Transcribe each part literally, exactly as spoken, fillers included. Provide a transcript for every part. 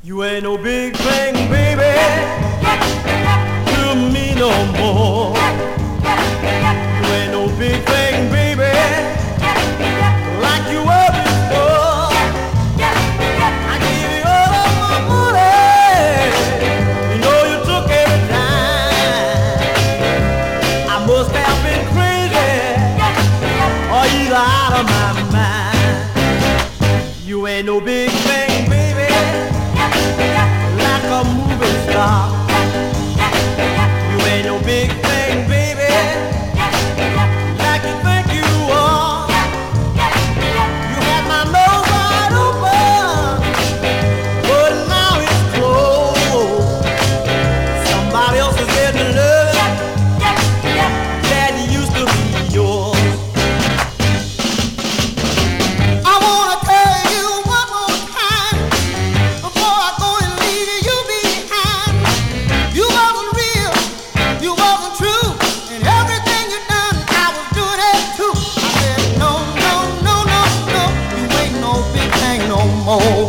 You ain't no big thing, baby, to me no more. You ain't no big thing, baby, like you were before. I gave you all of my money, you know you took every dime. I must have been crazy, or either out of my mind. You ain't no big thing, baby, like a movie star. You ain't no big thing, baby, like you think you are. You had my nose wide open, but now it's closed. Somebody else is getting love that used to be yours. I wanna tell you one more time before I go and leave you behind. You wasn't real, you wasn't true, and everything you done, I was doing it too. I said no, no, no, no, no, you ain't no big thing no more.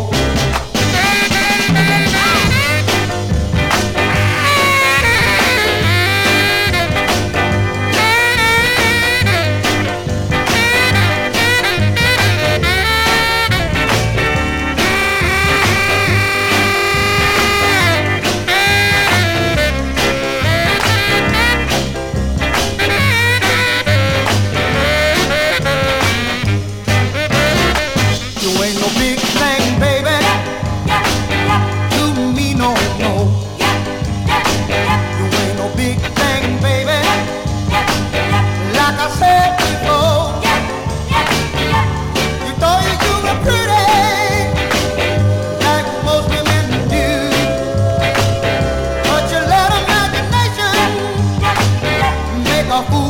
You ain't no big thing, baby, to me no more. You ain't no big thing, baby, like I said before. You thought you were pretty, like most women do, but you let imagination make a fool